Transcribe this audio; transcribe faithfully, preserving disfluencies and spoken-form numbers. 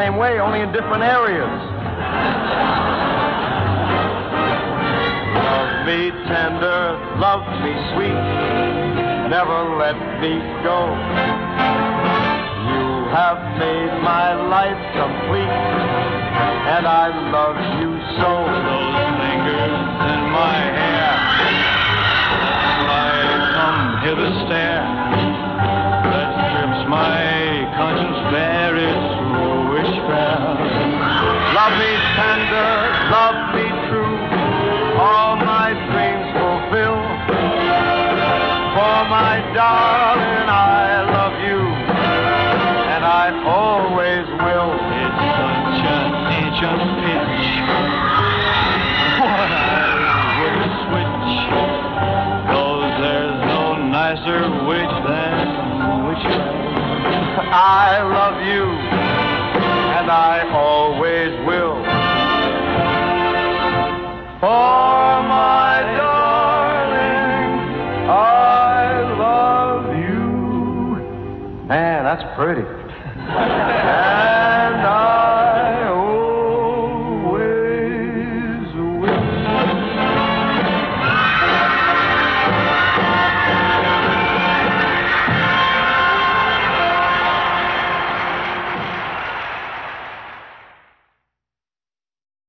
same way, only in different areas. Love me tender, love me sweet, never let me go. You have made my life complete, and I love you so. Those fingers in my hair, I come hither stare, that strips my conscience bare, it's witchcraft. Love me tender, love me true, all my dreams fulfill. For my darling, I love you, and I always will. It's such an ancient pitch, what I would switch, though there's no nicer witch than witchcraft. I love you, and I always will. For my darling, I love you. Man, that's pretty.